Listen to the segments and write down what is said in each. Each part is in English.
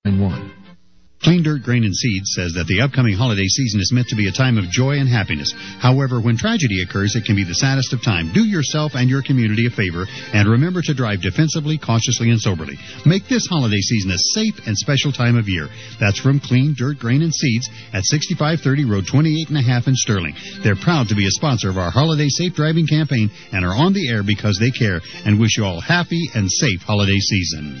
1. Clean Dirt Grain and Seeds says that the upcoming holiday season is meant to be a time of joy and happiness. However, when tragedy occurs, it can be the saddest of time. Do yourself and your community a favor, and remember to drive defensively, cautiously, and soberly. Make this holiday season a safe and special time of year. That's from Clean Dirt Grain and Seeds at 6530 Road 28.5 in Sterling. They're proud to be a sponsor of our holiday safe driving campaign and are on the air because they care and wish you all happy and safe holiday season.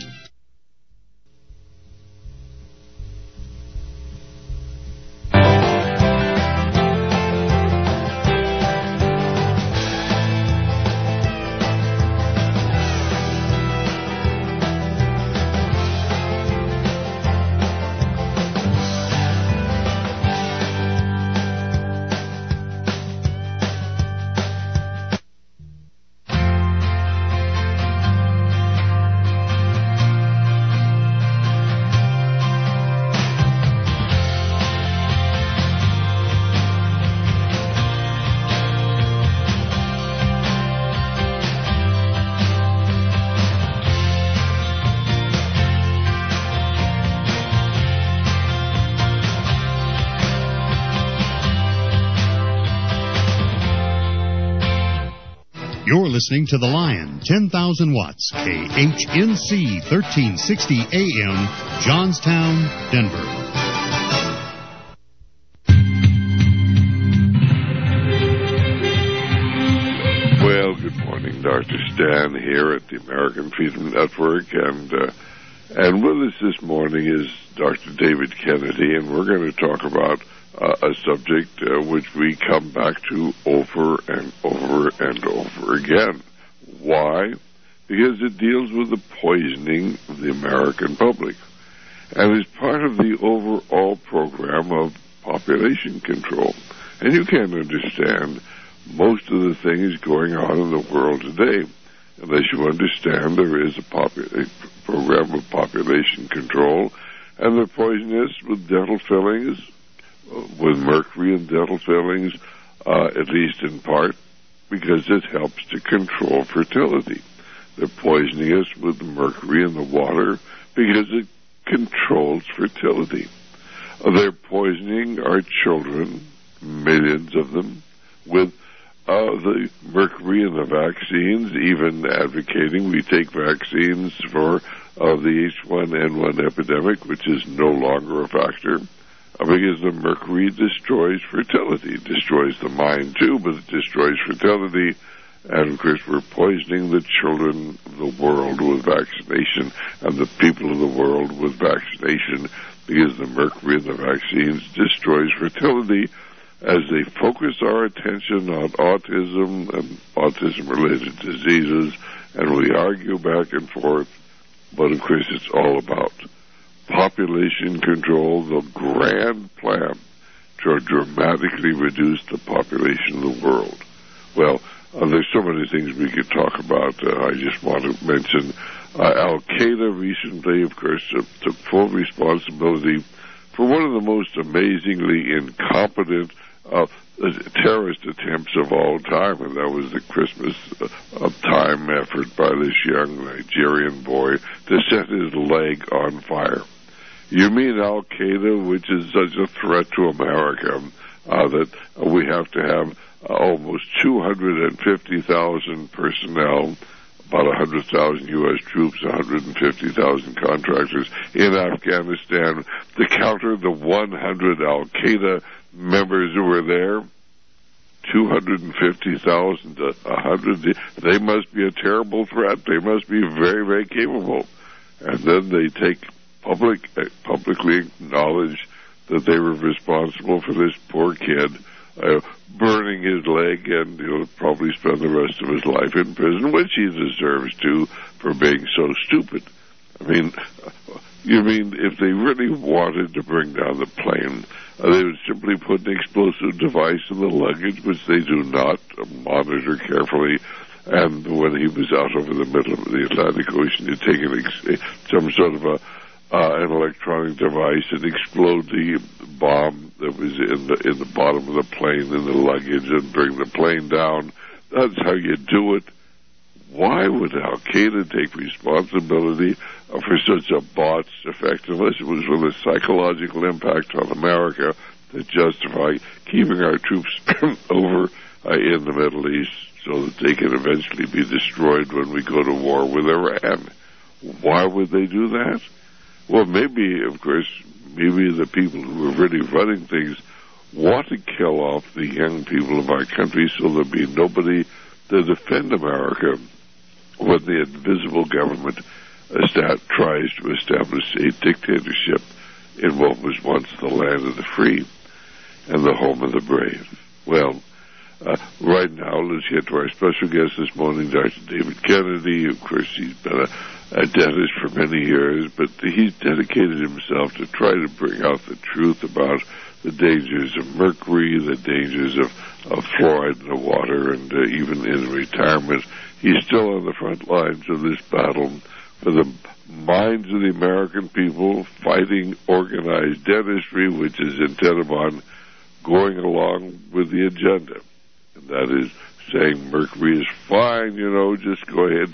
You're listening to The Lion, 10,000 watts, KHNC, 1360 AM, Johnstown, Denver. Well, good morning, Dr. Stan here at the American Freedom Network, and with us this morning is Dr. David Kennedy, and we're going to talk about a subject which we come back to over and over and over again. Why? Because it deals with the poisoning of the American public, and is part of the overall program of population control. And you can't understand most of the things going on in the world today unless you understand there is a program of population control, and they're poisoning us with dental fillings, with mercury in dental fillings, at least in part, because it helps to control fertility. They're poisoning us with mercury in the water because it controls fertility. They're poisoning our children, millions of them, with the mercury in the vaccines, even advocating we take vaccines for the H1N1 epidemic, which is no longer a factor. Because the mercury destroys fertility. It destroys the mind, too, but it destroys fertility. And, of course, we're poisoning the children of the world with vaccination and the people of the world with vaccination because the mercury in the vaccines destroys fertility as they focus our attention on autism and autism-related diseases. And we argue back and forth, but, of course, it's all about population control, the grand plan to dramatically reduce the population of the world. Well, there's so many things we could talk about. I just want to mention Al-Qaeda recently, of course, took full responsibility for one of the most amazingly incompetent terrorist attempts of all time, and that was the Christmas time effort by this young Nigerian boy to set his leg on fire. You mean Al-Qaeda, which is such a threat to America, that we have to have almost 250,000 personnel, about 100,000 U.S. troops, 150,000 contractors in Afghanistan to counter the 100 Al-Qaeda members who were there? 250,000 to 100. They must be a terrible threat. They must be very, very capable. And then they publicly acknowledge that they were responsible for this poor kid burning his leg, and he'll probably spend the rest of his life in prison, which he deserves to, for being so stupid. I mean, you mean if they really wanted to bring down the plane, they would simply put an explosive device in the luggage, which they do not monitor carefully. And when he was out over the middle of the Atlantic Ocean, he'd take some sort of an electronic device and explode the bomb that was in the bottom of the plane in the luggage and bring the plane down. That's how you do it. why would Al-Qaeda take responsibility for such a botched effect unless it was with a psychological impact on America that justify keeping our troops over in the Middle East so that they can eventually be destroyed when we go to war with Iran? Why would they do that? Well, maybe, of course, maybe the people who are really running things want to kill off the young people of our country so there'll be nobody to defend America when the invisible government tries to establish a dictatorship in what was once the land of the free and the home of the brave. Well, right now, let's get to our special guest this morning, Dr. David Kennedy. Of course, he's been a dentist for many years, but he's dedicated himself to try to bring out the truth about the dangers of mercury, the dangers of fluoride in the water, and even in retirement, he's still on the front lines of this battle for the minds of the American people, fighting organized dentistry, which is intent upon going along with the agenda. And that is saying mercury is fine, just go ahead.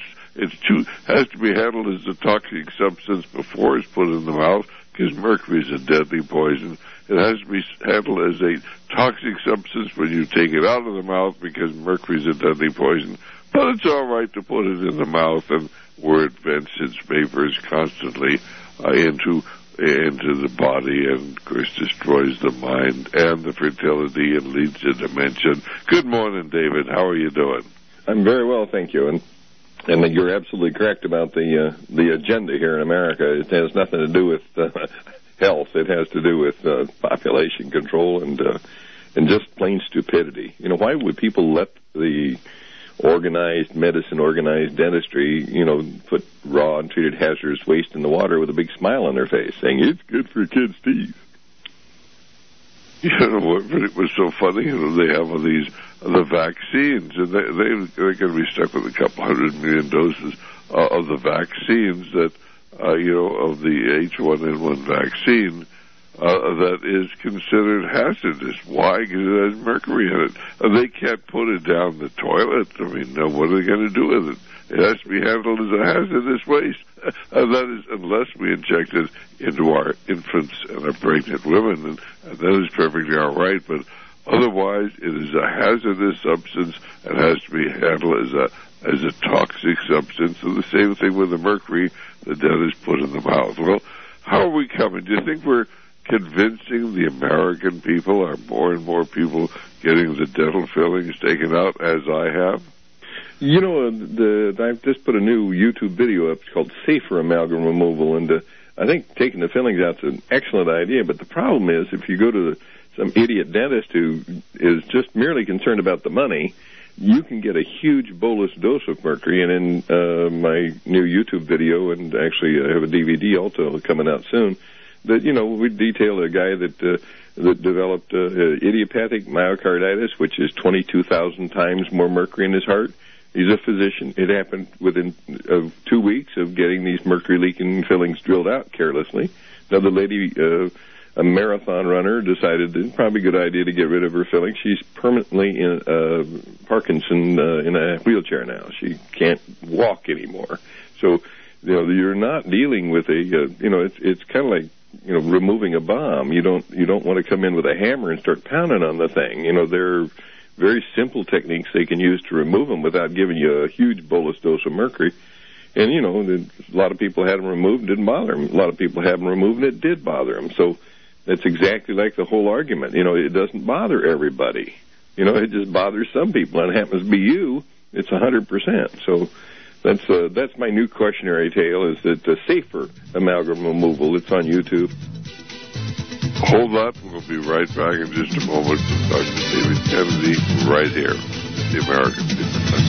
Has to be handled as a toxic substance before it's put in the mouth, because mercury is a deadly poison. It has to be handled as a toxic substance when you take it out of the mouth, because mercury is a deadly poison. But it's all right to put it in the mouth, and where it vents its vapors constantly into the body, and of course destroys the mind and the fertility and leads to dementia. Good morning, David. How are you doing? I'm very well, thank you. And you're absolutely correct about the agenda here in America. It has nothing to do with health. It has to do with population control and just plain stupidity. Why would people let the organized medicine, organized dentistry, put raw and treated hazardous waste in the water with a big smile on their face, saying it's good for kids' teeth? It was so funny. They have all these the vaccines, and they're going to be stuck with a couple 100 million doses of the vaccines that of the H1N1 vaccine that is considered hazardous. Why? Because it has mercury in it. They can't put it down the toilet. I mean, what are they going to do with it? It has to be handled as a hazardous waste. That is, unless we inject it into our infants and our pregnant women, and that is perfectly all right. But otherwise, it is a hazardous substance and has to be handled as a toxic substance. And the same thing with the mercury that is put in the mouth. Well, how are we coming? Do you think we're convincing the American people? Are more and more people getting the dental fillings taken out, as I have? I've just put a new YouTube video up. It's called Safer Amalgam Removal, and I think taking the fillings out is an excellent idea, but the problem is if you go to some idiot dentist who is just merely concerned about the money, you can get a huge bolus dose of mercury. And in my new YouTube video, and actually I have a DVD also coming out soon, that, we detail a guy that developed idiopathic myocarditis, which is 22,000 times more mercury in his heart. He's a physician. It happened within 2 weeks of getting these mercury-leaking fillings drilled out carelessly. Another lady, a marathon runner, decided that it's probably a good idea to get rid of her fillings. She's permanently in Parkinson in a wheelchair now. She can't walk anymore. So, you're not dealing with it's kind of like, removing a bomb. You don't want to come in with a hammer and start pounding on the thing. They're very simple techniques they can use to remove them without giving you a huge bolus dose of mercury. And, a lot of people had them removed, didn't bother them. A lot of people had them removed, and it did bother them. So that's exactly like the whole argument. It doesn't bother everybody. It just bothers some people, and it happens to be you. It's 100%. So that's my new cautionary tale, is that Safer Amalgam Removal. It's on YouTube. Hold on. We'll be right back in just a moment with Dr. David Kennedy right here, the American People.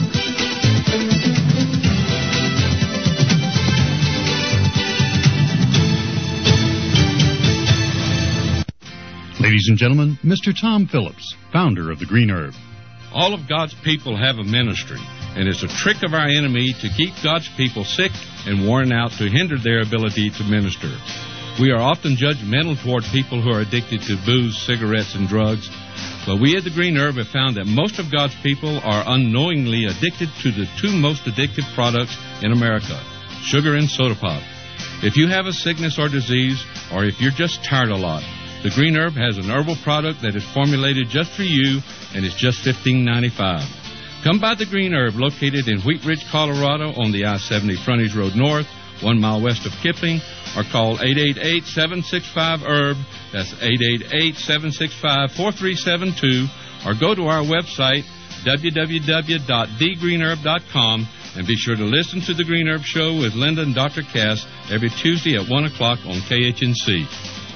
Ladies and gentlemen, Mr. Tom Phillips, founder of the Green Herb. All of God's people have a ministry, and it's a trick of our enemy to keep God's people sick and worn out to hinder their ability to minister. We are often judgmental toward people who are addicted to booze, cigarettes, and drugs, Well, we at the Green Herb have found that most of God's people are unknowingly addicted to the two most addictive products in America, sugar and soda pop. If you have a sickness or disease, or if you're just tired a lot, the Green Herb has an herbal product that is formulated just for you, and it's just $15.95. Come by the Green Herb, located in Wheat Ridge, Colorado, on the I-70 Frontage Road North, 1 mile west of Kipling, or call 888-765-HERB. That's 888-765-4372, or go to our website, www.thegreenherb.com, and be sure to listen to The Green Herb Show with Linda and Dr. Cass every Tuesday at 1 o'clock on KHNC.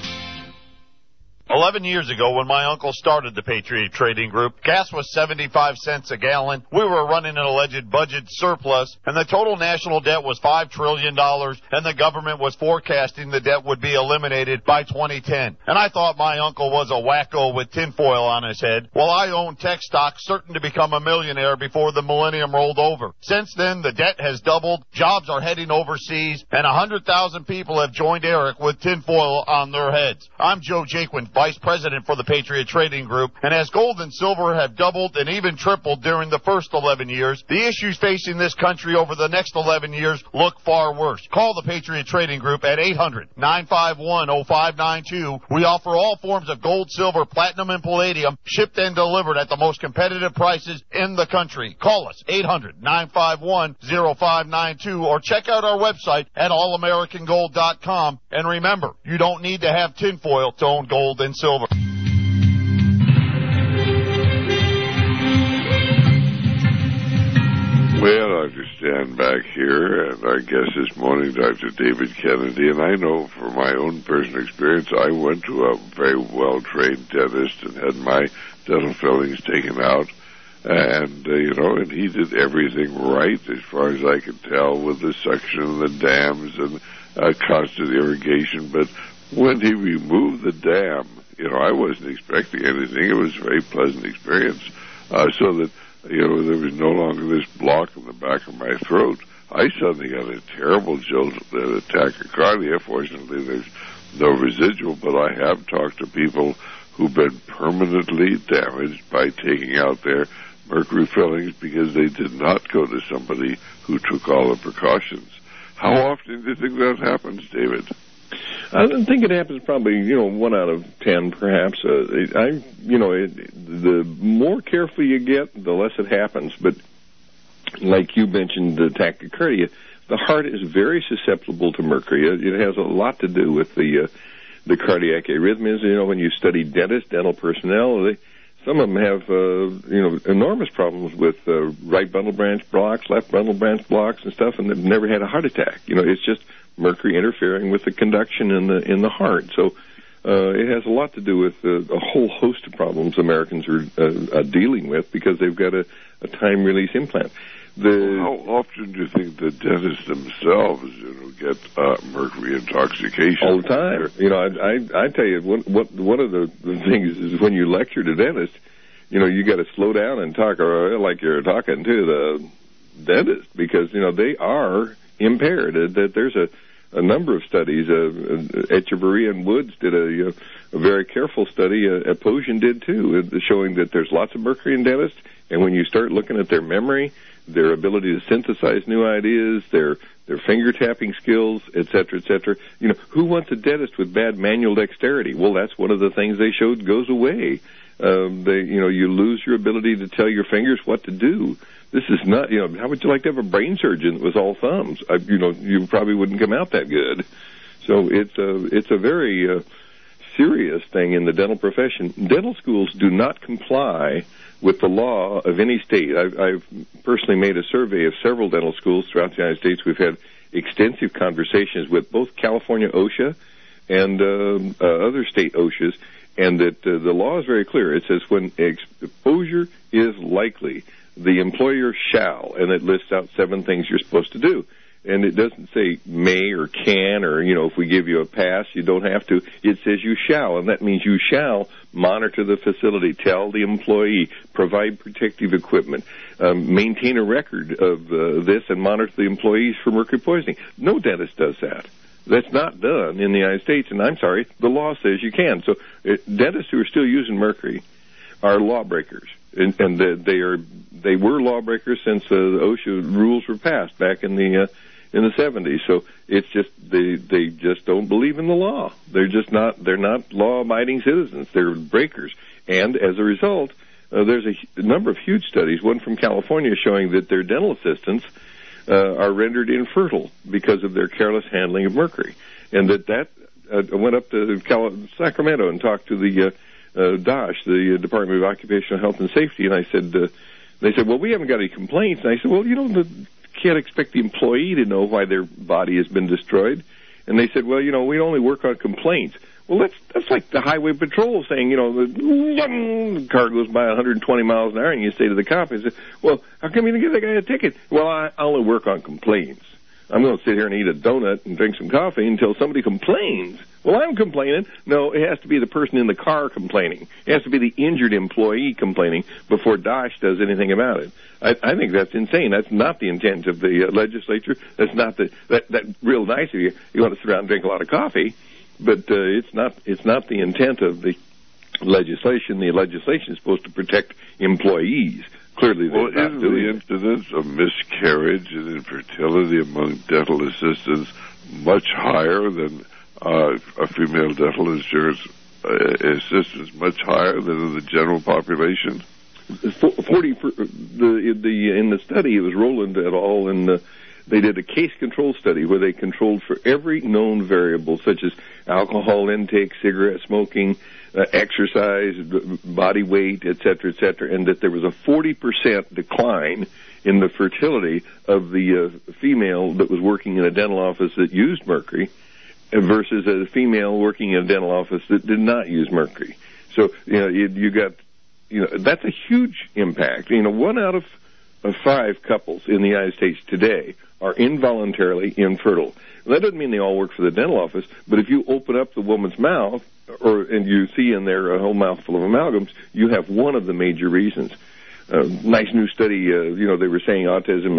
11 years ago, when my uncle started the Patriot Trading Group, gas was 75 cents a gallon. We were running an alleged budget surplus, and the total national debt was $5 trillion, and the government was forecasting the debt would be eliminated by 2010. And I thought my uncle was a wacko with tinfoil on his head. Well, I owned tech stock, certain to become a millionaire before the millennium rolled over. Since then, the debt has doubled, jobs are heading overseas, and 100,000 people have joined Eric with tinfoil on their heads. I'm Joe Jaquin, Vice President for the Patriot Trading Group, and as gold and silver have doubled and even tripled during the first 11 years, the issues facing this country over the next 11 years look far worse. Call the Patriot Trading Group at 800-951-0592. We offer all forms of gold, silver, platinum, and palladium, shipped and delivered at the most competitive prices in the country. Call us, 800-951-0592, or check out our website at allamericangold.com. And remember, you don't need to have tinfoil to own gold and silver. Well, I just stand back here, and our guest this morning, Dr. David Kennedy, and I know from my own personal experience, I went to a very well-trained dentist and had my dental fillings taken out, and, and he did everything right as far as I could tell with the suction and the dams and constant irrigation, but when he removed the dam, I wasn't expecting anything. It was a very pleasant experience, so that there was no longer this block in the back of my throat. I suddenly got a terrible jolt, an tachycardia. Fortunately, there's no residual, but I have talked to people who've been permanently damaged by taking out their mercury fillings because they did not go to somebody who took all the precautions. How often do you think that happens, David? I think it happens probably, 1 out of 10, perhaps. The more careful you get, the less it happens. But like you mentioned, the tachycardia, the heart is very susceptible to mercury. It has a lot to do with the cardiac arrhythmias. When you study dentists, dental personnel, some of them have, enormous problems with right bundle branch blocks, left bundle branch blocks and stuff, and they've never had a heart attack. It's just mercury interfering with the conduction in the heart. So it has a lot to do with a whole host of problems Americans are dealing with because they've got a time-release implant. How often do you think the dentists themselves get mercury intoxication? All the time. I tell you, one of the things is when you lecture to dentists, you got to slow down and talk like you're talking to the dentist because, they are impaired. That there's a number of studies. Echeverry and Woods did a very careful study. Aposian did too, showing that there's lots of mercury in dentists. And when you start looking at their memory, their ability to synthesize new ideas, their finger tapping skills, et cetera, who wants a dentist with bad manual dexterity? Well, that's one of the things they showed goes away. You lose your ability to tell your fingers what to do. This is not, how would you like to have a brain surgeon that was all thumbs? You probably wouldn't come out that good. So it's a very serious thing in the dental profession. Dental schools do not comply with the law of any state. I've personally made a survey of several dental schools throughout the United States. We've had extensive conversations with both California OSHA and other state OSHAs, and that the law is very clear. It says when exposure is likely, the employer shall, and it lists out 7 things you're supposed to do. And it doesn't say may or can or, if we give you a pass, you don't have to. It says you shall, and that means you shall monitor the facility, tell the employee, provide protective equipment, maintain a record of this, and monitor the employees for mercury poisoning. No dentist does that. That's not done in the United States, and I'm sorry, the law says you can. So dentists who are still using mercury, are lawbreakers, and they were lawbreakers since the OSHA rules were passed back in the 70s. So it's just they just don't believe in the law. They're not law-abiding citizens. They're breakers, and as a result, there's a number of huge studies. One from California showing that their dental assistants are rendered infertile because of their careless handling of mercury, and that I went up to Sacramento and talked to the DOSH, the Department of Occupational Health and Safety, and I said, they said, well, we haven't got any complaints. And I said, well, can't expect the employee to know why their body has been destroyed. And they said, well, we only work on complaints. Well, that's like the highway patrol saying, the car goes by 120 miles an hour, and you say to the cop, I say, well, how come you didn't give that guy a ticket? Well, I only work on complaints. I'm going to sit here and eat a donut and drink some coffee until somebody complains. Well, I'm complaining. No, it has to be the person in the car complaining. It has to be the injured employee complaining before DOSH does anything about it. I think that's insane. That's not the intent of the legislature. That's not that real nice of you. You want to sit around and drink a lot of coffee, but it's not the intent of the legislation. The legislation is supposed to protect employees. Clearly, isn't the incidence of miscarriage and infertility among dental assistants much higher than a female dental insurance assistants, much higher than in the general population? 40 in the study, it was Rowland et al. And they did a case control study where they controlled for every known variable, such as alcohol intake, cigarette smoking, exercise, body weight, et cetera, and that there was a 40% decline in the fertility of the female that was working in a dental office that used mercury versus a female working in a dental office that did not use mercury. So, you got, that's a huge impact. 1 out of 5 couples in the United States today are involuntarily infertile. That doesn't mean they all work for the dental office, but if you open up the woman's mouth, and you see in there a whole mouthful of amalgams, you have one of the major reasons. Nice new study, they were saying autism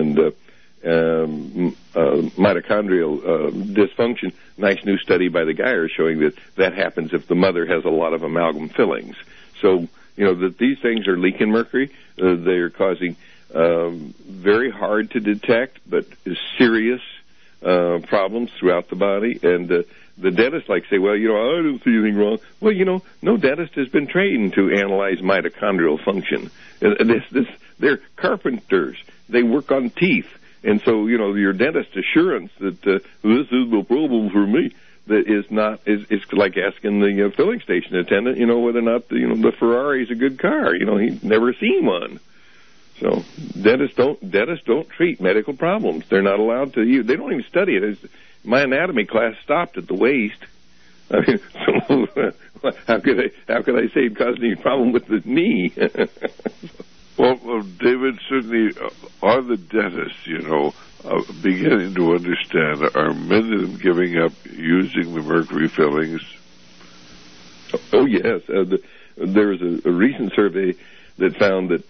and mitochondrial dysfunction. Nice new study by the Geyer showing that happens if the mother has a lot of amalgam fillings. So, that these things are leaking mercury. They are causing very hard to detect but serious problems throughout the body. And the dentists say, well, I don't see anything wrong. Well, no dentist has been trained to analyze mitochondrial function. They're carpenters. They work on teeth. And so, your dentist assurance that this is no problem for me, that is not, it's like asking the filling station attendant, whether or not, the Ferrari is a good car. He's never seen one. So dentists don't treat medical problems. They're not allowed to use. They don't even study it. My anatomy class stopped at the waist. I mean, so how could I say it caused any problem with the knee? Well, David, certainly are the dentists, beginning to understand, are many of them giving up using the mercury fillings? Oh yes, there was a recent survey that found that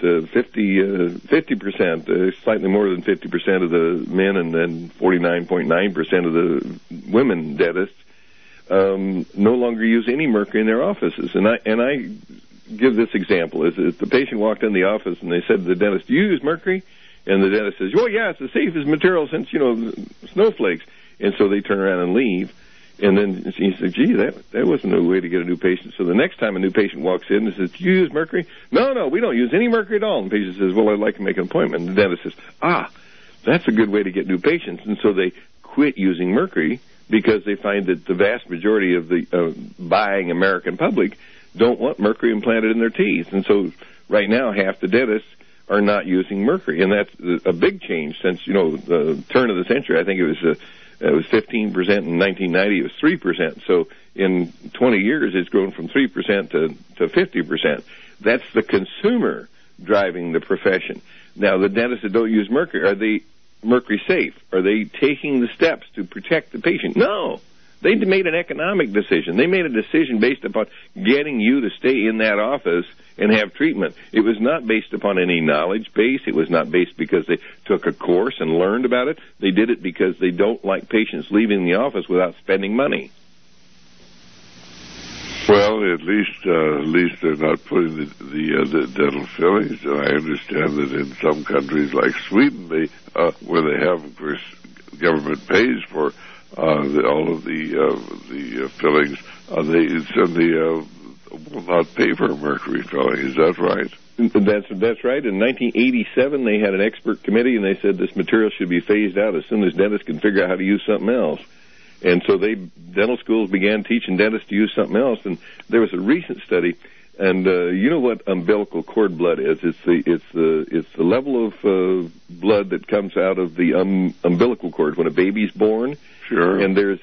50%, slightly more than 50% of the men and then 49.9% of the women dentists no longer use any mercury in their offices. And I give this example. Is if the patient walked in the office and they said to the dentist, "Do you use mercury?" And the dentist says, "Oh yeah, it's the safest material since snowflakes." And so they turn around and leave. And then he said, "Gee, that wasn't a way to get a new patient." So the next time a new patient walks in and says, "Do you use mercury?" No, we don't use any mercury at all. And the patient says, "Well, I'd like to make an appointment." And the dentist says, that's a good way to get new patients. And so they quit using mercury because they find that the vast majority of the buying American public don't want mercury implanted in their teeth. And so right now, half the dentists are not using mercury. And that's a big change since, the turn of the century. I think it was 15%. In 1990, it was 3%. So in 20 years, it's grown from 3% to 50%. That's the consumer driving the profession. Now, the dentists that don't use mercury, are they mercury safe? Are they taking the steps to protect the patient? No. They made an economic decision. They made a decision based upon getting you to stay in that office and have treatment. It was not based upon any knowledge base. It was not based because they took a course and learned about it. They did it because they don't like patients leaving the office without spending money. Well, Well, at least they're not putting the dental fillings. And I understand that in some countries like Sweden, where they have, of course, government pays for all of the fillings, they will not pay for a mercury filling. Is that right? That's right. In 1987, they had an expert committee, and they said this material should be phased out as soon as dentists can figure out how to use something else. And so dental schools began teaching dentists to use something else. And there was a recent study, and you know what umbilical cord blood is? It's the level of blood that comes out of the umbilical cord when a baby's born. Sure. And there's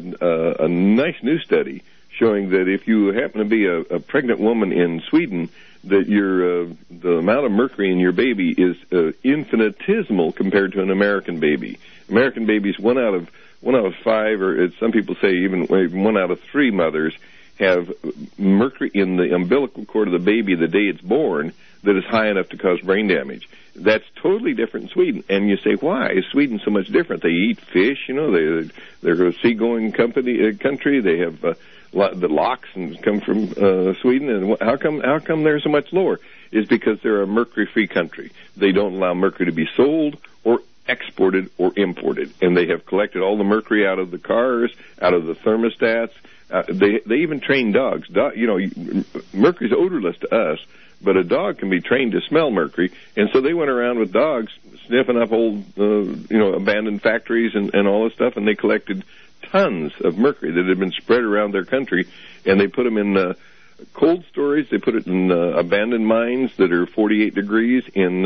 a nice new study showing that if you happen to be a pregnant woman in Sweden, that the amount of mercury in your baby is infinitesimal compared to an American baby. American babies, one out of 5, or some people say even 1 out of 3 mothers have mercury in the umbilical cord of the baby the day it's born that is high enough to cause brain damage. That's totally different in Sweden. And you say, why is Sweden so much different? They eat fish, they're a seagoing country. They have the lox and come from Sweden. And how come they're so much lower? Is because they're a mercury-free country. They don't allow mercury to be sold or exported or imported, and they have collected all the mercury out of the cars, out of the thermostats. They even train dogs. Mercury's odorless to us, but a dog can be trained to smell mercury, and so they went around with dogs sniffing up old, abandoned factories and all this stuff, and they collected tons of mercury that had been spread around their country, and they put them in cold storage. They put it in abandoned mines that are 48 degrees in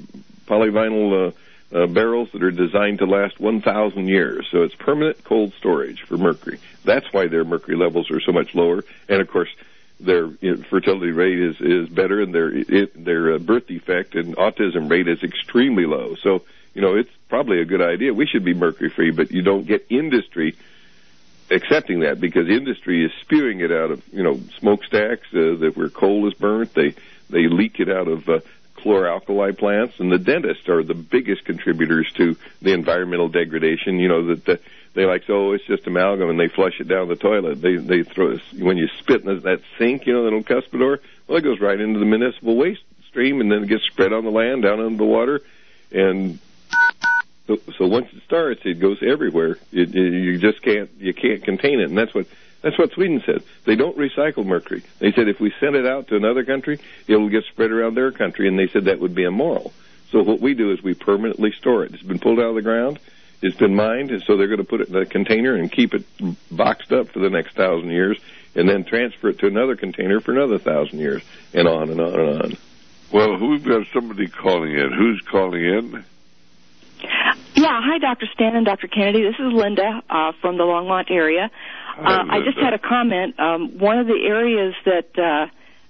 polyvinyl barrels that are designed to last 1,000 years. So it's permanent cold storage for mercury. That's why their mercury levels are so much lower. And, of course, their fertility rate is better, and their birth defect and autism rate is extremely low. So, it's probably a good idea. We should be mercury-free, but you don't get industry accepting that because industry is spewing it out of, smokestacks that where coal is burnt. They leak it out of chloralkali plants, and the dentists are the biggest contributors to the environmental degradation. They like, it's just amalgam, and they flush it down the toilet. They throw when you spit in that sink, the little cuspidor. Well, it goes right into the municipal waste stream, and then it gets spread on the land, down into the water, and so once it starts, it goes everywhere. You just can't contain it, and that's what Sweden said. They don't recycle mercury. They said if we send it out to another country, it'll get spread around their country, and they said that would be immoral. So what we do is we permanently store it. It's been pulled out of the ground. It's been mined, and so they're going to put it in a container and keep it boxed up for the next 1,000 years, and then transfer it to another container for another 1,000 years, and on and on and on. Well, we've got somebody calling in. Who's calling in? Yeah, hi, Dr. Stan and Dr. Kennedy. This is Linda from the Longmont area. I just had a comment. One of the areas that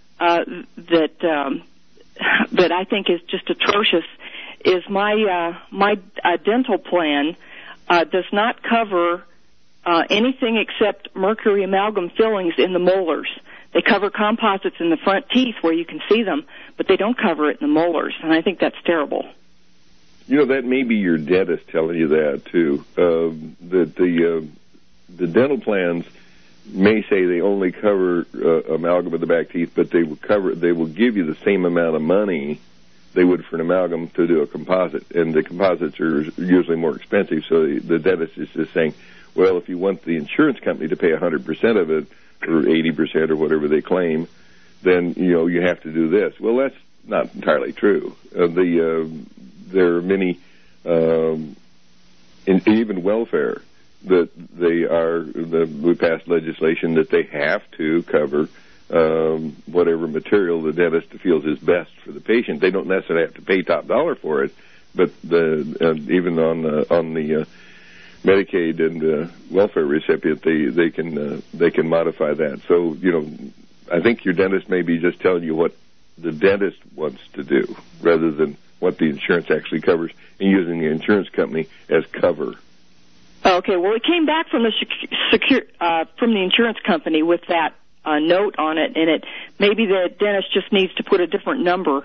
I think is just atrocious is my dental plan does not cover anything except mercury amalgam fillings in the molars. They cover composites in the front teeth where you can see them, but they don't cover it in the molars, and I think that's terrible. That may be your dentist telling you that, too. That the dental plans may say they only cover amalgam of the back teeth, but they will give you the same amount of money they would for an amalgam to do a composite, and the composites are usually more expensive, so the dentist is just saying, well, if you want the insurance company to pay 100% of it, or 80% or whatever they claim, then, you have to do this. Well, that's not entirely true. There are many, even welfare, that we passed legislation that they have to cover whatever material the dentist feels is best for the patient. They don't necessarily have to pay top dollar for it, but even on the Medicaid and welfare recipient, they can modify that. So I think your dentist may be just telling you what the dentist wants to do rather than what the insurance actually covers, and using the insurance company as cover. Okay, well, it came back from the insurance company with that note on it, and maybe the dentist just needs to put a different number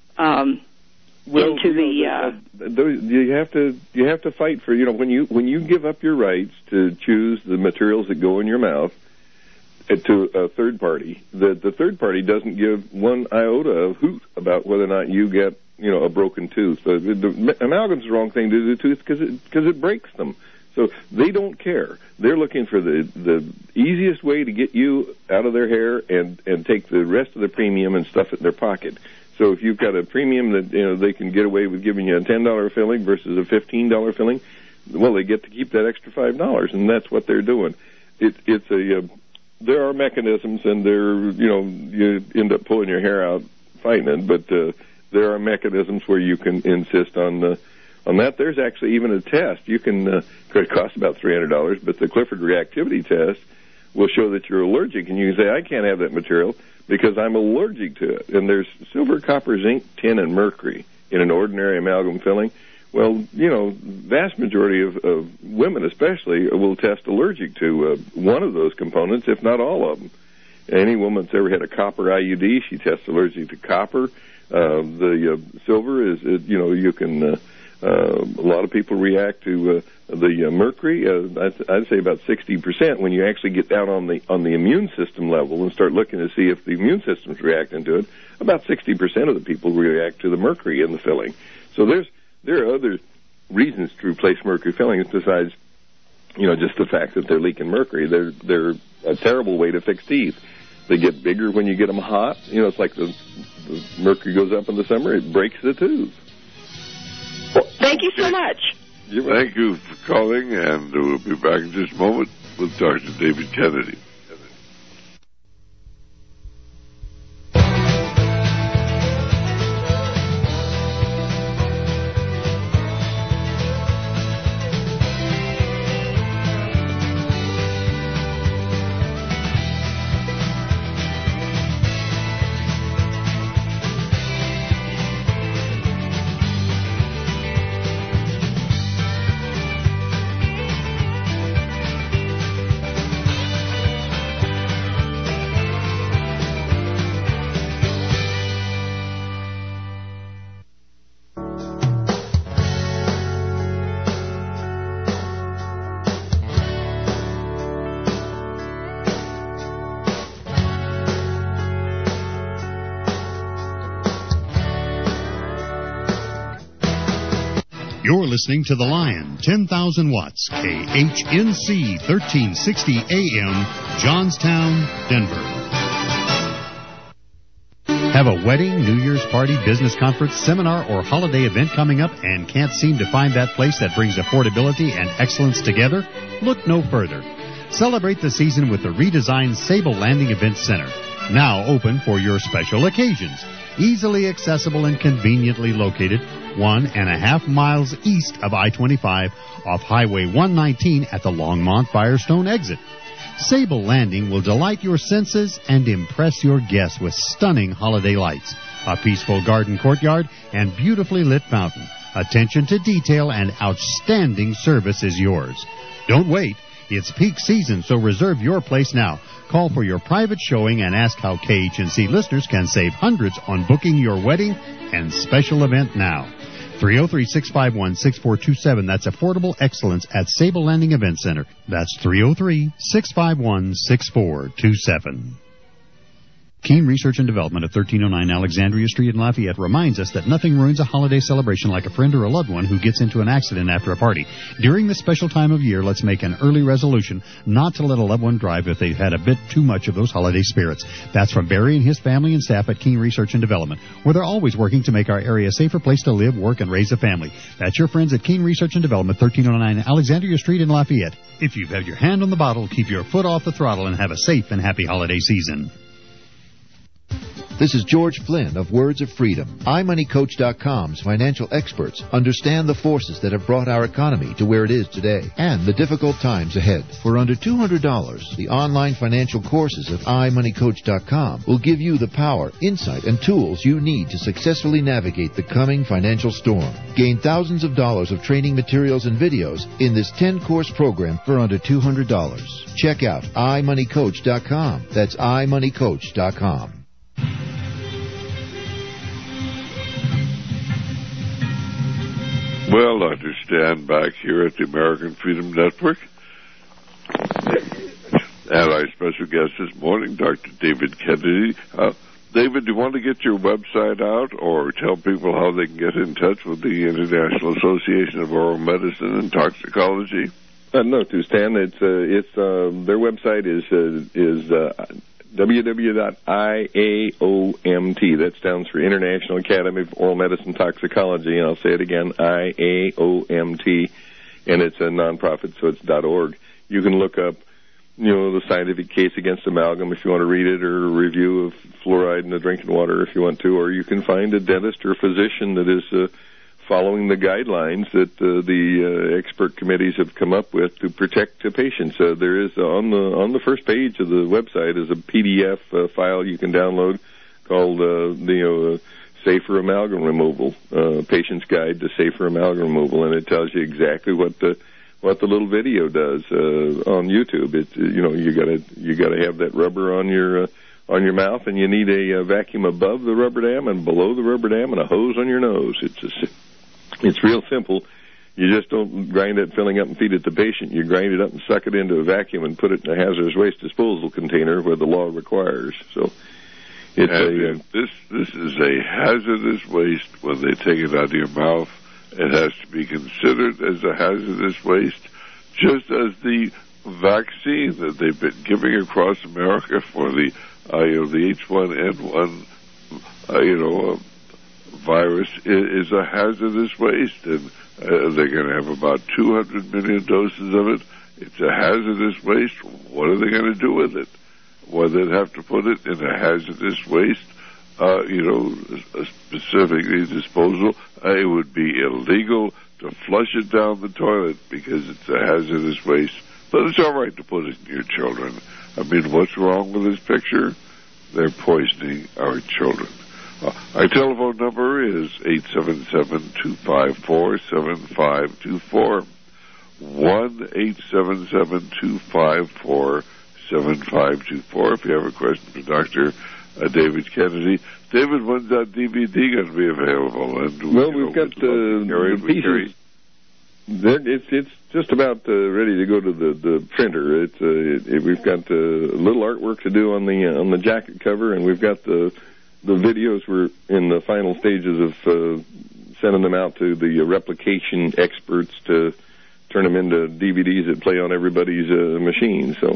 into the. You have to fight for when you give up your rights to choose the materials that go in your mouth. to a third party, the third party doesn't give one iota of hoot about whether or not you get, a broken tooth. The amalgam's the wrong thing to do to tooth because it breaks them. So they don't care. They're looking for the easiest way to get you out of their hair and take the rest of the premium and stuff it in their pocket. So if you've got a premium that they can get away with giving you a $10 filling versus a $15 filling, well, they get to keep that extra $5, and that's what they're doing. There are mechanisms, and you end up pulling your hair out fighting it, but there are mechanisms where you can insist on that. There's actually even a test. You can, it costs about $300, but the Clifford reactivity test will show that you're allergic, and you can say, I can't have that material because I'm allergic to it. And there's silver, copper, zinc, tin, and mercury in an ordinary amalgam filling. Well, vast majority of women especially will test allergic to one of those components, if not all of them. Any woman that's ever had a copper IUD, she tests allergic to copper. The silver is, you can, a lot of people react to the mercury. I'd say about 60% when you actually get down on the immune system level and start looking to see if the immune system's reacting to it. About 60% of the people react to the mercury in the filling. So there are other reasons to replace mercury fillings besides, just the fact that they're leaking mercury. They're a terrible way to fix teeth. They get bigger when you get them hot. It's like the mercury goes up in the summer. It breaks the tooth. Thank you so much. Thank you for calling, and we'll be back in just a moment with Dr. David Kennedy. You're listening to The Lion, 10,000 watts, KHNC, 1360 AM, Johnstown, Denver. Have a wedding, New Year's party, business conference, seminar, or holiday event coming up and can't seem to find that place that brings affordability and excellence together? Look no further. Celebrate the season with the redesigned Sable Landing Event Center, now open for your special occasions. Easily accessible and conveniently located 1.5 miles east of I-25 off Highway 119 at the Longmont Firestone exit. Sable Landing will delight your senses and impress your guests with stunning holiday lights, a peaceful garden courtyard, and beautifully lit fountain. Attention to detail and outstanding service is yours. Don't wait. It's peak season, so reserve your place now. Call for your private showing and ask how KHNC listeners can save hundreds on booking your wedding and special event now. 303-651-6427. That's affordable excellence at Sable Landing Event Center. That's 303-651-6427. Keene Research and Development at 1309 Alexandria Street in Lafayette reminds us that nothing ruins a holiday celebration like a friend or a loved one who gets into an accident after a party. During this special time of year, let's make an early resolution not to let a loved one drive if they've had a bit too much of those holiday spirits. That's from Barry and his family and staff at Keene Research and Development, where they're always working to make our area a safer place to live, work, and raise a family. That's your friends at Keene Research and Development, 1309 Alexandria Street in Lafayette. If you've had your hand on the bottle, keep your foot off the throttle and have a safe and happy holiday season. This is George Flynn of Words of Freedom. iMoneyCoach.com's financial experts understand the forces that have brought our economy to where it is today and the difficult times ahead. For under $200, the online financial courses of iMoneyCoach.com will give you the power, insight, and tools you need to successfully navigate the coming financial storm. Gain thousands of dollars of training materials and videos in this 10-course program for under $200. Check out iMoneyCoach.com. That's iMoneyCoach.com. Well, Dr. Stan back here at the American Freedom Network. And our special guest this morning, Dr. David Kennedy. David, do you want to get your website out or tell people how they can get in touch with the International Association of Oral Medicine and Toxicology? No, Stan. It's their website is www.IAOMT. That stands for International Academy of Oral Medicine Toxicology, and I'll say it again, IAOMT, and it's a nonprofit, so it's .org. You can look up, the scientific case against amalgam if you want to read it, or a review of fluoride in the drinking water if you want to, or you can find a dentist or physician that is following the guidelines that the expert committees have come up with to protect patients. There is on the first page of the website is a PDF file you can download called Safer Amalgam Removal, Patient's Guide to Safer Amalgam Removal, and it tells you exactly what the little video does on YouTube. It's you gotta have that rubber on your mouth, and you need a vacuum above the rubber dam and below the rubber dam and a hose on your nose. It's real simple. You just don't grind that filling up and feed it to the patient. You grind it up and suck it into a vacuum and put it in a hazardous waste disposal container where the law requires. So it's this is a hazardous waste when they take it out of your mouth. It has to be considered as a hazardous waste, just as the vaccine that they've been giving across America for the H1N1 virus is a hazardous waste, and they're going to have about 200 million doses of it. It's a hazardous waste. What are they going to do with it? Well, they'd have to put it in a hazardous waste, specifically disposal. It would be illegal to flush it down the toilet because it's a hazardous waste. But it's all right to put it in your children. I mean, what's wrong with this picture? They're poisoning our children. Our telephone number is 877-254-7524. 1-877-254-7524. If you have a question for Dr. David Kennedy. David, when's that DVD going to be available? And we've got pieces. It's just about ready to go to the printer. We've got a little artwork to do on the jacket cover, and we've got the videos. We're in the final stages of sending them out to the replication experts to turn them into DVDs that play on everybody's machine. So,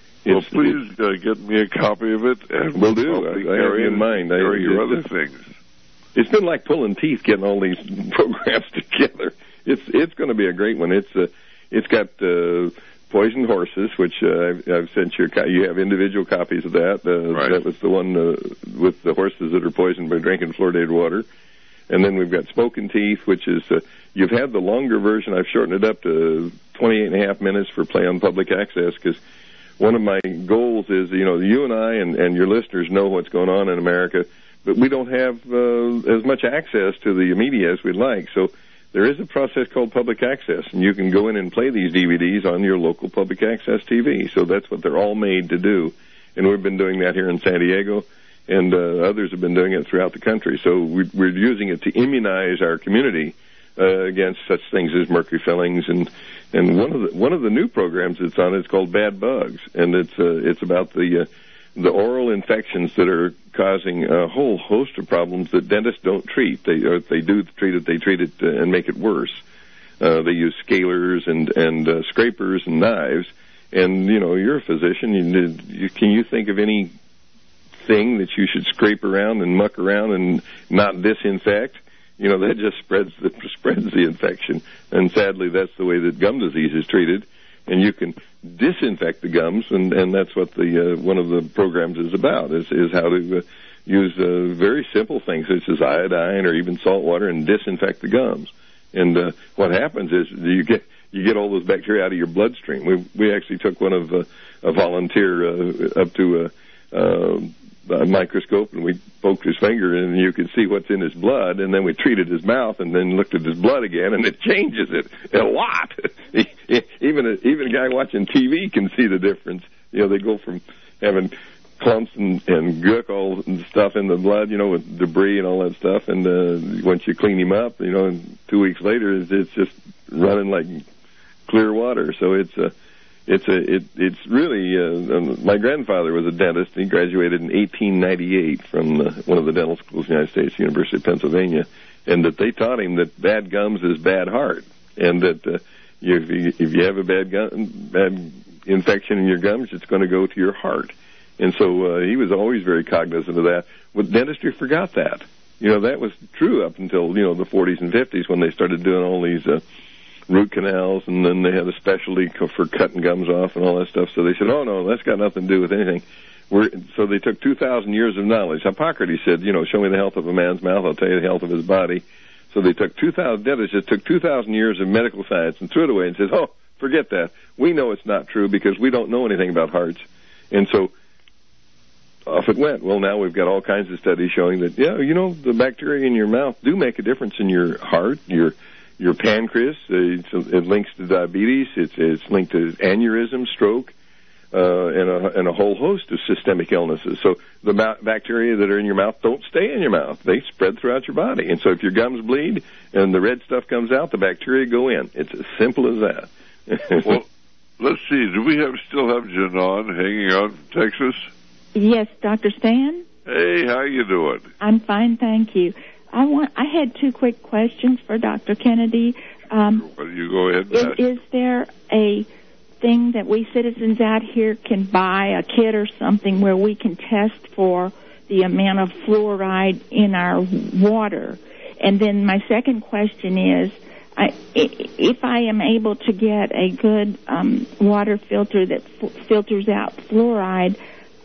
please get me a copy of it, and we'll do. I have you in mind. Carry your other things. It's been like pulling teeth getting all these programs together. It's going to be a great one. It's got poisoned horses, which I've sent you. You have individual copies of that. Right. That was the one with the horses that are poisoned by drinking fluoridated water. And then we've got smoking teeth, which is you've had the longer version. I've shortened it up to 28.5 minutes for play on public access, because one of my goals is, you and I and your listeners know what's going on in America, but we don't have as much access to the media as we'd like. So there is a process called public access, and you can go in and play these DVDs on your local public access TV. So that's what they're all made to do. And we've been doing that here in San Diego, and others have been doing it throughout the country. So we're using it to immunize our community against such things as mercury fillings, and one of the new programs that's on it's called Bad Bugs, and it's about the oral infections that are causing a whole host of problems that dentists don't treat. If they do treat it, they treat it and make it worse. They use scalers and scrapers and knives. And you're a physician. Can you think of any thing that you should scrape around and muck around and not disinfect? That just spreads the infection. And sadly, that's the way that gum disease is treated. And you can disinfect the gums, and that's what one of the programs is about, is how to use very simple things such as iodine or even salt water and disinfect the gums. And what happens is you get all those bacteria out of your bloodstream. We actually took one of a volunteer up to a microscope, and we poked his finger in, and you could see what's in his blood, and then we treated his mouth and then looked at his blood again, and it changes it a lot. Even a guy watching TV can see the difference. They go from having clumps and gook all and stuff in the blood, with debris and all that stuff, and once you clean him up, and 2 weeks later, it's just running like clear water. So it's It's really my grandfather was a dentist. He graduated in 1898 from one of the dental schools in the United States, University of Pennsylvania, and that they taught him that bad gums is bad heart, and that if you have a bad infection in your gums, it's going to go to your heart. And so he was always very cognizant of that. But dentistry forgot that. That was true up until the 40s and 50s when they started doing all these root canals, and then they had a specialty for cutting gums off and all that stuff. So they said, oh, no, that's got nothing to do with anything. So they took 2,000 years of knowledge. Hippocrates said, show me the health of a man's mouth, I'll tell you the health of his body. So they took 2,000, dentists just took 2,000 years of medical science and threw it away and said, oh, forget that. We know it's not true because we don't know anything about hearts. And so off it went. Well, now we've got all kinds of studies showing that, the bacteria in your mouth do make a difference in your heart, your pancreas. It links to diabetes. It's linked to aneurysm, stroke, and a whole host of systemic illnesses. So the bacteria that are in your mouth don't stay in your mouth. They spread throughout your body. And so if your gums bleed and the red stuff comes out, the bacteria go in. It's as simple as that. Well, let's see. Do we still have Janon hanging out from Texas? Yes, Dr. Stan. Hey, how you doing? I'm fine, thank you. I had two quick questions for Dr. Kennedy. You go ahead and ask. Is there a thing that we citizens out here can buy, a kit or something, where we can test for the amount of fluoride in our water? And then my second question is, if I am able to get a good water filter that filters out fluoride,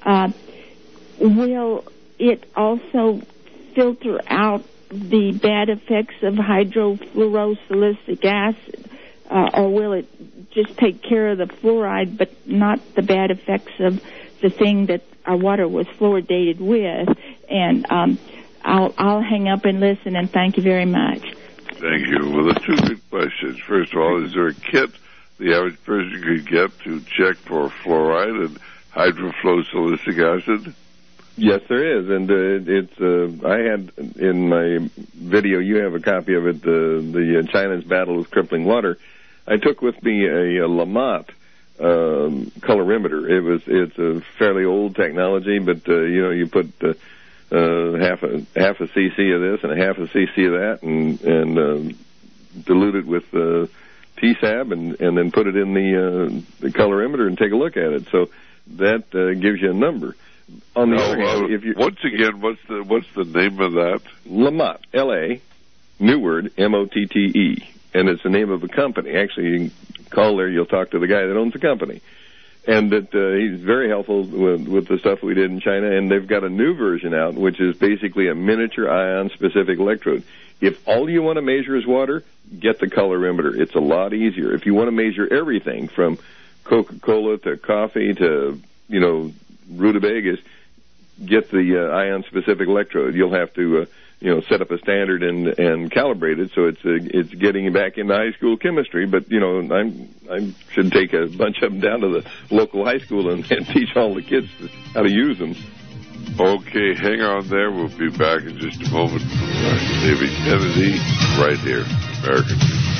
will it also filter out the bad effects of hydrofluorosilicic acid, or will it just take care of the fluoride but not the bad effects of the thing that our water was fluoridated with? And I'll hang up and listen, and thank you very much. Thank you. Well, there's two good questions. First of all, is there a kit the average person could get to check for fluoride and hydrofluorosilicic acid? Yes, there is, and I had in my video. You have a copy of it. The China's battle with crippling water. I took with me a Lamotte colorimeter. It's a fairly old technology, but you put half a cc of this and a half a cc of that, and dilute it with TSAB, and then put it in the colorimeter and take a look at it. So that gives you a number. On the other hand, if you once again, what's the name of that? Lamotte, L-A, new word, M-O-T-T-E, and it's the name of a company. Actually, you can call there. You'll talk to the guy that owns the company, and that he's very helpful with the stuff we did in China. And they've got a new version out, which is basically a miniature ion-specific electrode. If all you want to measure is water, get the colorimeter. It's a lot easier. If you want to measure everything from Coca-Cola to coffee to rutabagas, get the ion-specific electrode. You'll have to, set up a standard and calibrate it so it's getting you back into high school chemistry. But I should take a bunch of them down to the local high school and teach all the kids how to use them. Okay, hang on there. We'll be back in just a moment from David Kennedy right here, American.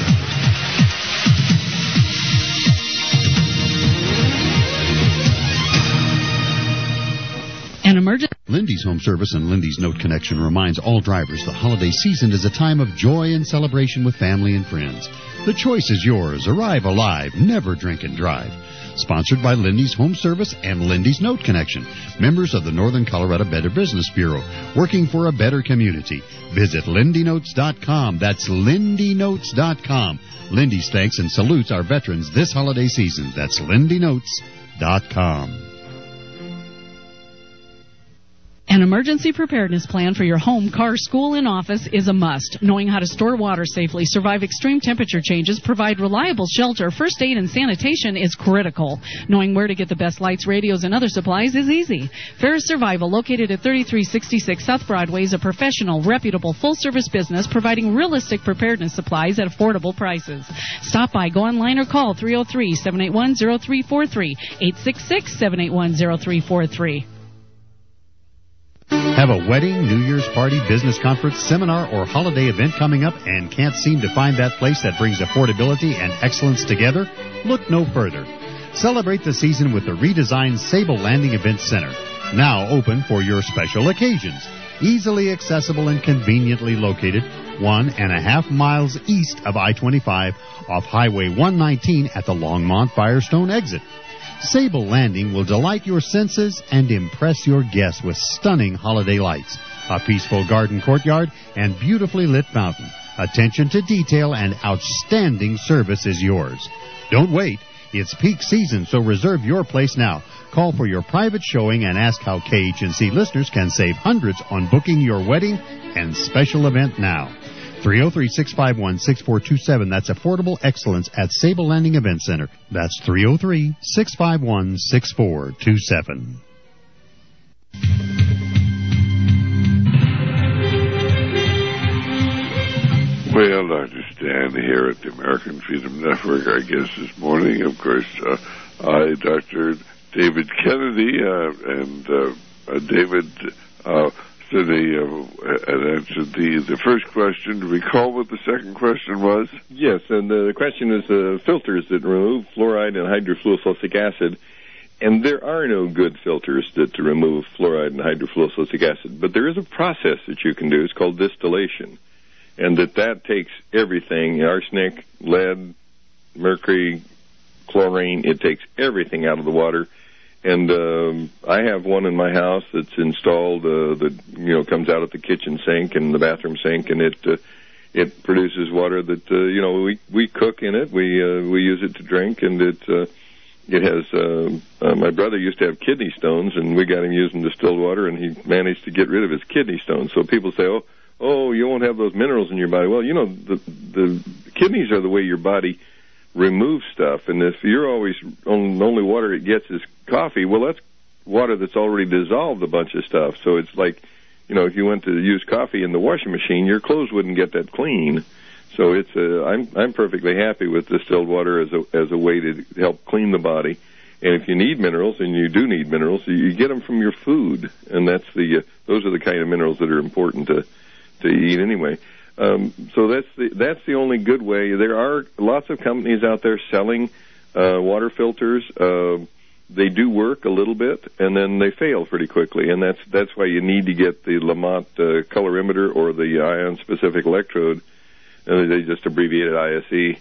An emergency. Lindy's Home Service and Lindy's Note Connection reminds all drivers the holiday season is a time of joy and celebration with family and friends. The choice is yours. Arrive alive. Never drink and drive. Sponsored by Lindy's Home Service and Lindy's Note Connection, members of the Northern Colorado Better Business Bureau, working for a better community. Visit LindyNotes.com. That's LindyNotes.com. Lindy's thanks and salutes our veterans this holiday season. That's LindyNotes.com. An emergency preparedness plan for your home, car, school, and office is a must. Knowing how to store water safely, survive extreme temperature changes, provide reliable shelter, first aid, and sanitation is critical. Knowing where to get the best lights, radios, and other supplies is easy. Ferris Survival, located at 3366 South Broadway, is a professional, reputable, full-service business providing realistic preparedness supplies at affordable prices. Stop by, go online, or call 303-781-0343, 866-781-0343. Have a wedding, New Year's party, business conference, seminar, or holiday event coming up and can't seem to find that place that brings affordability and excellence together? Look no further. Celebrate the season with the redesigned Sable Landing Event Center, now open for your special occasions. Easily accessible and conveniently located 1.5 miles east of I-25 off Highway 119 at the Longmont Firestone exit. Sable Landing will delight your senses and impress your guests with stunning holiday lights, a peaceful garden courtyard, and beautifully lit fountain. Attention to detail and outstanding service is yours. Don't wait. It's peak season, so reserve your place now. Call for your private showing and ask how KHNC listeners can save hundreds on booking your wedding and special event now. 303-651-6427. That's affordable excellence at Sable Landing Event Center. That's 303-651-6427. Well, Dr. Stan here at the American Freedom Network. Our guest this morning, of course, I, Dr. David Kennedy, and David said he had answered the first question. Do you recall what the second question was? Yes, and the question is filters that remove fluoride and hydrofluorosilicic acid. And there are no good filters that remove fluoride and hydrofluorosilicic acid, but there is a process that you can do. It's called distillation. And that takes everything, arsenic, lead, mercury, chlorine. It takes everything out of the water. And I have one in my house that's installed that comes out at the kitchen sink and the bathroom sink, and it produces water that we cook in it. We use it to drink, and it has. My brother used to have kidney stones, and we got him using distilled water, and he managed to get rid of his kidney stones. So people say, oh, you won't have those minerals in your body. Well, the kidneys are the way your body removes stuff, and if you're always only water it gets is coffee, well, that's water that's already dissolved a bunch of stuff. So it's like, if you went to use coffee in the washing machine, your clothes wouldn't get that clean. So it's I'm perfectly happy with distilled water as a way to help clean the body. And if you need minerals, and you do need minerals, you get them from your food, and those are the kind of minerals that are important to eat anyway. So that's the only good way. There are lots of companies out there selling water filters. They do work a little bit, and then they fail pretty quickly, and that's why you need to get the Lamont colorimeter or the ion-specific electrode. They just abbreviated ISE.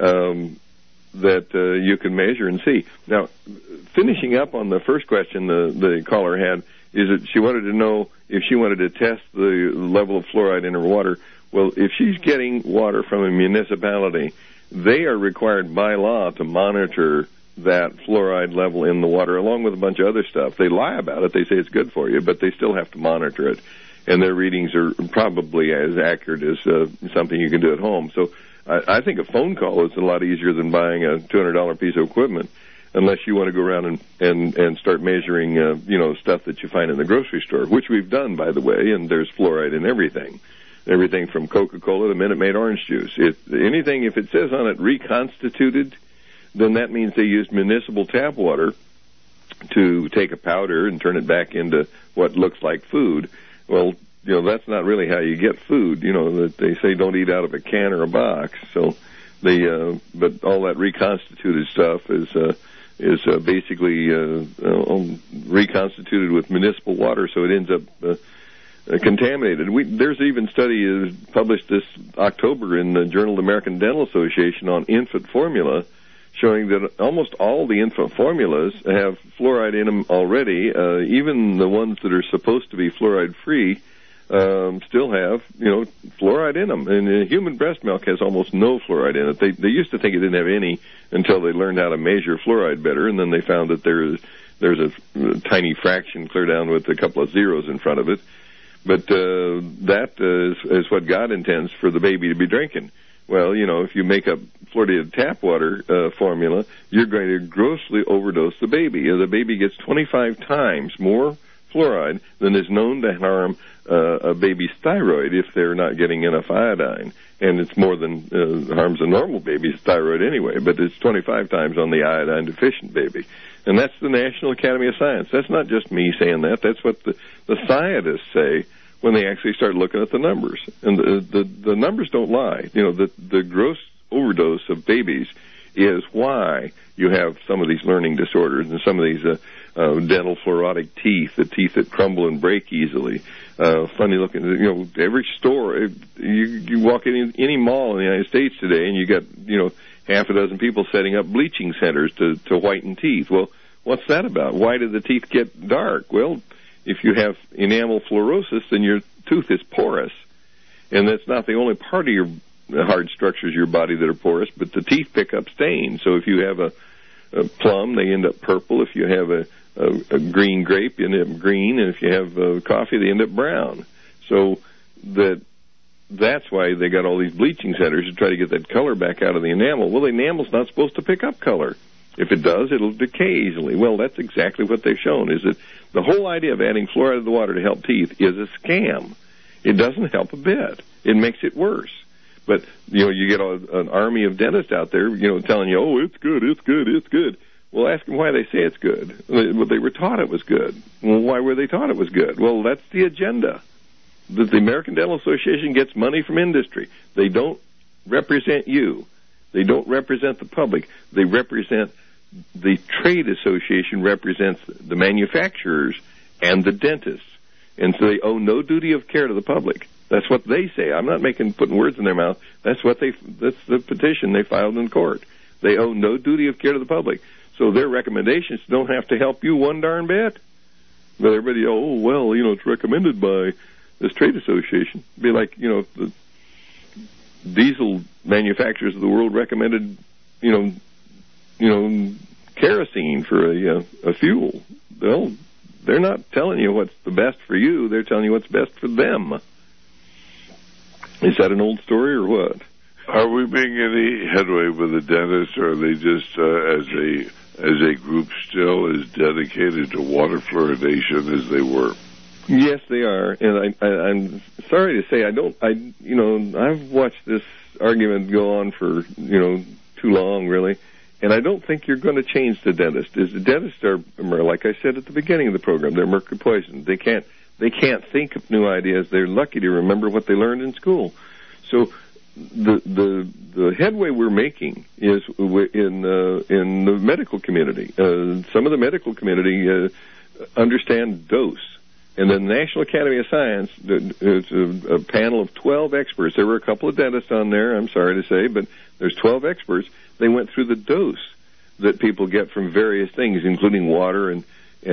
That you can measure and see. Now, finishing up on the first question the caller had, is that she wanted to know if she wanted to test the level of fluoride in her water. Well, if she's getting water from a municipality, they are required by law to monitor that fluoride level in the water, along with a bunch of other stuff. They lie about it. They say it's good for you, but they still have to monitor it. And their readings are probably as accurate as something you can do at home. So I think a phone call is a lot easier than buying a $200 piece of equipment, unless you want to go around and start measuring, stuff that you find in the grocery store, which we've done, by the way, and there's fluoride in everything. Everything from Coca-Cola to Minute Maid orange juice. If it says on it reconstituted, then that means they used municipal tap water to take a powder and turn it back into what looks like food. Well, that's not really how you get food. That they say don't eat out of a can or a box. So but all that reconstituted stuff is basically reconstituted with municipal water, so it ends up contaminated. There's even study published this October in the Journal of the American Dental Association on infant formula, showing that almost all the infant formulas have fluoride in them already. Even the ones that are supposed to be fluoride-free still have, fluoride in them. And human breast milk has almost no fluoride in it. They used to think it didn't have any until they learned how to measure fluoride better, and then they found that there's a tiny fraction clear down with a couple of zeros in front of it. But that is what God intends for the baby to be drinking. Well, if you make up fluoridated tap water formula, you're going to grossly overdose the baby. The baby gets 25 times more fluoride than is known to harm a baby's thyroid if they're not getting enough iodine. And it's more than harms a normal baby's thyroid anyway, but it's 25 times on the iodine-deficient baby. And that's the National Academy of Science. That's not just me saying that. That's what the scientists say when they actually start looking at the numbers. And the numbers don't lie. The gross overdose of babies is why you have some of these learning disorders and some of these dental fluorotic teeth, the teeth that crumble and break easily. Funny looking, every store, you walk in any mall in the United States today and you got, half a dozen people setting up bleaching centers to whiten teeth. Well, what's that about? Why do the teeth get dark? Well, if you have enamel fluorosis, then your tooth is porous. And that's not the only part of your hard structures of your body that are porous, but the teeth pick up stains. So if you have a plum, they end up purple. If you have a green grape, you end up green. And if you have coffee, they end up brown. So that's why they got all these bleaching centers to try to get that color back out of the enamel. Well, the enamel's not supposed to pick up color. If it does, it'll decay easily. Well, that's exactly what they've shown, is that the whole idea of adding fluoride to the water to help teeth is a scam. It doesn't help a bit. It makes it worse. But, you get an army of dentists out there, telling you, oh, it's good, it's good, it's good. Well, ask them why they say it's good. Well, they were taught it was good. Well, why were they taught it was good? Well, that's the agenda. The American Dental Association gets money from industry. They don't represent you. They don't represent the public. They represent the trade association represents the manufacturers and the dentists. And so they owe no duty of care to the public. That's what they say. I'm not putting words in their mouth. That's the petition they filed in court. They owe no duty of care to the public. So their recommendations don't have to help you one darn bit. But everybody, it's recommended by this trade association. It'd be like, the diesel manufacturers of the world recommended, kerosene for a fuel. Well, they're not telling you what's the best for you. They're telling you what's best for them. Is that an old story or what? Are we making any headway with the dentists, or are they just, as a group, still as dedicated to water fluoridation as they were? Yes, they are, and I'm sorry to say I've watched this argument go on for too long, really, and I don't think you're going to change the dentist. The dentists are, like I said at the beginning of the program, they're mercury poisoned. They can't think of new ideas. They're lucky to remember what they learned in school. So the headway we're making is in the medical community. Some of the medical community understand dose. And the National Academy of Science, it's a panel of 12 experts. There were a couple of dentists on there, I'm sorry to say, but there's 12 experts. They went through the dose that people get from various things, including water and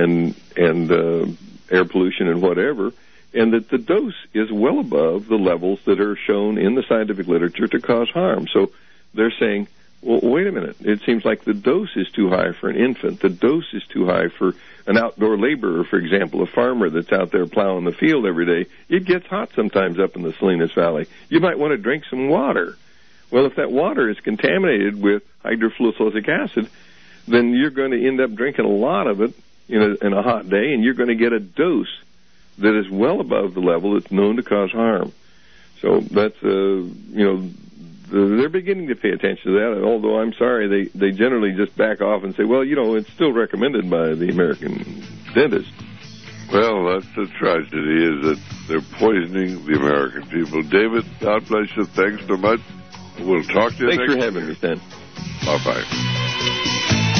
air pollution and whatever, and that the dose is well above the levels that are shown in the scientific literature to cause harm. So they're saying, well, wait a minute. It seems like the dose is too high for an infant. The dose is too high for an outdoor laborer, for example, a farmer that's out there plowing the field every day. It gets hot sometimes up in the Salinas Valley. You might want to drink some water. Well, if that water is contaminated with hydrofluorosilicic acid, then you're going to end up drinking a lot of it in a hot day, and you're going to get a dose that is well above the level that's known to cause harm. So that's, they're beginning to pay attention to that, although I'm sorry, they generally just back off and say, well, it's still recommended by the American dentist. Well, that's the tragedy, is that they're poisoning the American people. David, God bless you. Thanks so much. We'll talk to you next week. Thanks for having me, Stan. Bye-bye.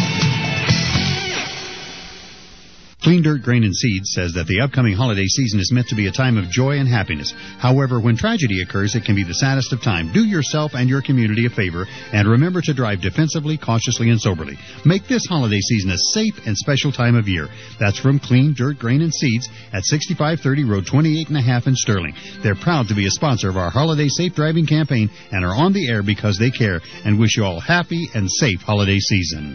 Clean Dirt Grain and Seeds says that the upcoming holiday season is meant to be a time of joy and happiness. However, when tragedy occurs, it can be the saddest of time. Do yourself and your community a favor, and remember to drive defensively, cautiously, and soberly. Make this holiday season a safe and special time of year. That's from Clean Dirt Grain and Seeds at 6530 Road 28.5 in Sterling. They're proud to be a sponsor of our Holiday Safe Driving campaign and are on the air because they care, and wish you all happy and safe holiday season.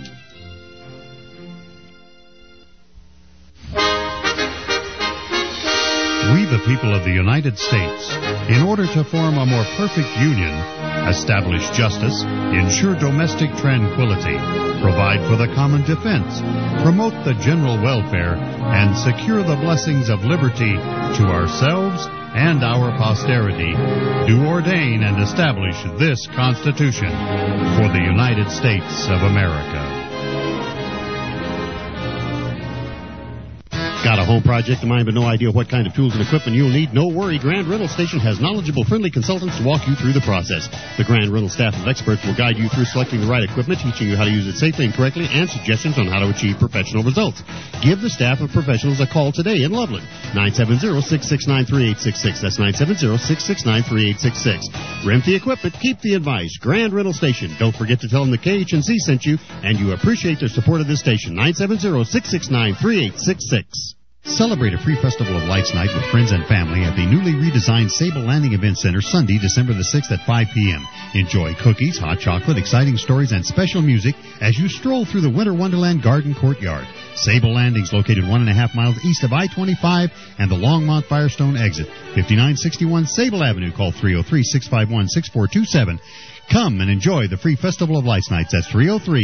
We, the people of the United States, in order to form a more perfect union, establish justice, ensure domestic tranquility, provide for the common defense, promote the general welfare, and secure the blessings of liberty to ourselves and our posterity, do ordain and establish this Constitution for the United States of America. Got a home project in mind but no idea what kind of tools and equipment you'll need? No worry. Grand Rental Station has knowledgeable, friendly consultants to walk you through the process. The Grand Rental staff of experts will guide you through selecting the right equipment, teaching you how to use it safely and correctly, and suggestions on how to achieve professional results. Give the staff of professionals a call today in Loveland. 970-669-3866. That's 970-669-3866. Rent the equipment, keep the advice. Grand Rental Station. Don't forget to tell them the KHNC sent you, and you appreciate their support of this station. 970-669-3866. Celebrate a free Festival of Lights night with friends and family at the newly redesigned Sable Landing Event Center Sunday, December the 6th at 5 p.m. Enjoy cookies, hot chocolate, exciting stories, and special music as you stroll through the Winter Wonderland Garden Courtyard. Sable Landing's located 1.5 miles east of I-25 and the Longmont Firestone exit. 5961 Sable Avenue. Call 303-651-6427. Come and enjoy the free Festival of Lights nights. That's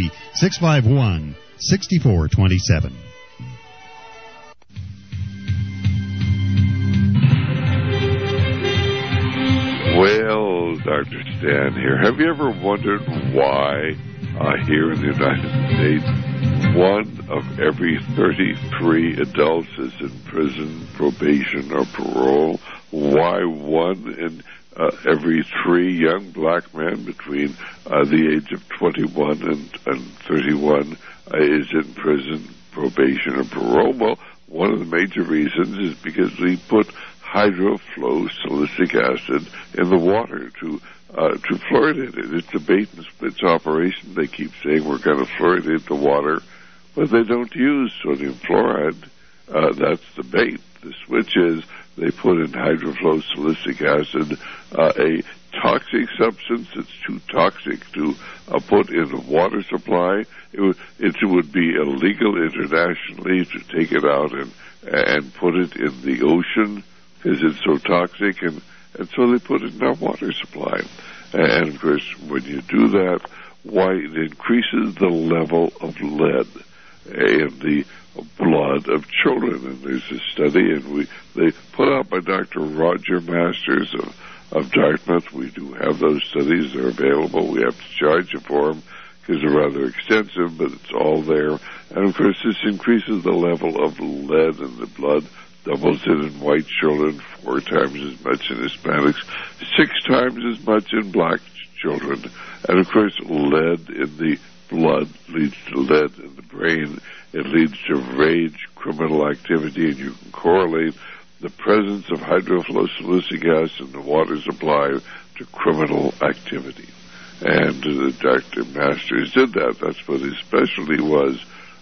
303-651-6427. Well, Dr. Stan here. Have you ever wondered why here in the United States 1 of every 33 adults is in prison, probation, or parole? Why 1 in every 3 young black men between the age of 21 and 31 is in prison, probation, or parole? Well, one of the major reasons is because we put hydrofluosilicic acid in the water to fluoridate it. It's a bait and switch operation. They keep saying we're going to fluoridate the water, but they don't use sodium fluoride. That's the bait. The switch is they put in hydrofluosilicic acid, a toxic substance that's too toxic to put in the water supply. It would be illegal internationally to take it out and put it in the ocean, because it's so toxic, and so they put it in our water supply. And, of course, when you do that, why it increases the level of lead in the blood of children. And there's a study, and they put out by Dr. Roger Masters of Dartmouth. We do have those studies. They're available. We have to charge you for them because they're rather extensive, but it's all there. And, of course, this increases the level of lead in the blood, doubles it in white children, 4 times as much in Hispanics, 6 times as much in black children. And, of course, lead in the blood leads to lead in the brain. It leads to rage, criminal activity, and you can correlate the presence of hydrofluosilicic acid in the water supply to criminal activity. And Dr. Masters did that. That's what his specialty was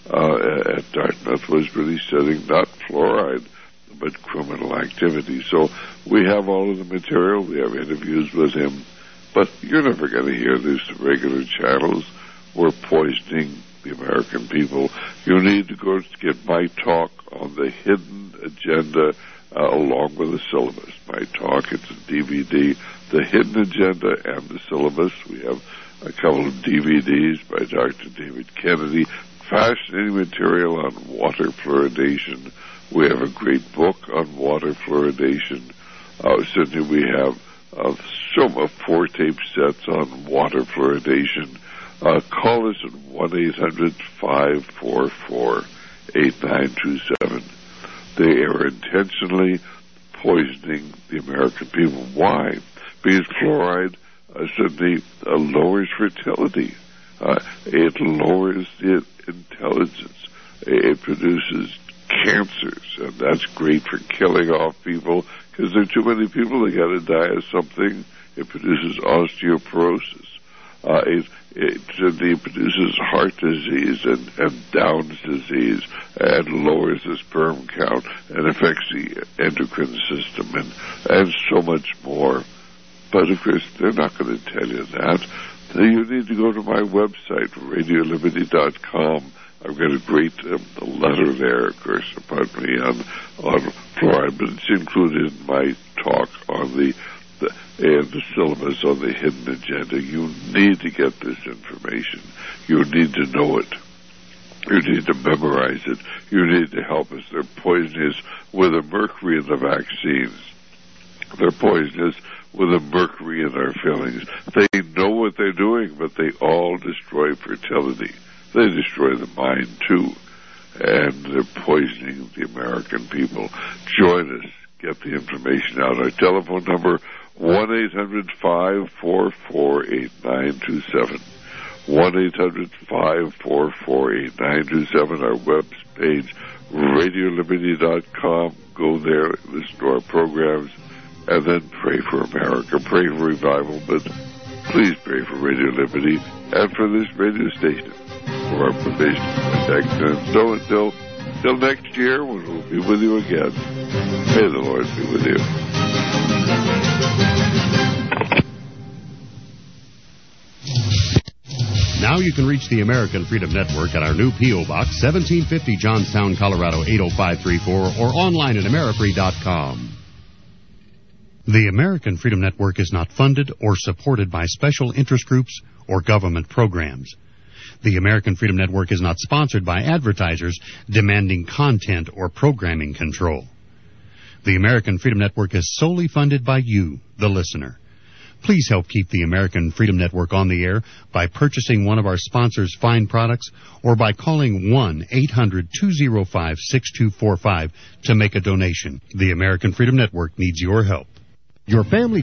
at Dartmouth, was really studying not fluoride, but criminal activity. So we have all of the material. We have interviews with him. But you're never going to hear this regular channels. We're poisoning the American people. You need to go to get my talk on the hidden agenda along with the syllabus. My talk, it's a DVD, the hidden agenda and the syllabus. We have a couple of DVDs by Dr. David Kennedy, fascinating material on water fluoridation. We have a great book on water fluoridation. Certainly we have 4 tape sets on water fluoridation. Call us at 1-800-544-8927. They are intentionally poisoning the American people. Why? Because fluoride certainly lowers fertility. It lowers the intelligence. It produces cancers, and that's great for killing off people, because there are too many people that got to die of something. It produces osteoporosis. It produces heart disease and Down's disease, and lowers the sperm count, and affects the endocrine system, and so much more. But of course, they're not going to tell you that. So you need to go to my website, RadioLiberty.com. I've got a great letter there, of course, about me on fluoride, but it's included in my talk on the syllabus on the hidden agenda. You need to get this information. You need to know it. You need to memorize it. You need to help us. They're poisonous with the mercury in the vaccines. They're poisonous with the mercury in our fillings. They know what they're doing, but they all destroy fertility. They destroy the mind, too. and they're poisoning the American people. Join us. Get the information out. Our telephone number, 1-800-544-8927. 1-800-544-8927. Our web page, RadioLiberty.com. Go there, listen to our programs, and then pray for America. Pray for revival, but please pray for Radio Liberty and for this radio station for our provision. And so until next year, when we'll be with you again, may the Lord be with you. Now you can reach the American Freedom Network at our new P.O. Box, 1750 Johnstown, Colorado, 80534, or online at amerifree.com. The American Freedom Network is not funded or supported by special interest groups or government programs. The American Freedom Network is not sponsored by advertisers demanding content or programming control. The American Freedom Network is solely funded by you, the listener. Please help keep the American Freedom Network on the air by purchasing one of our sponsors' fine products or by calling 1-800-205-6245 to make a donation. The American Freedom Network needs your help. Your family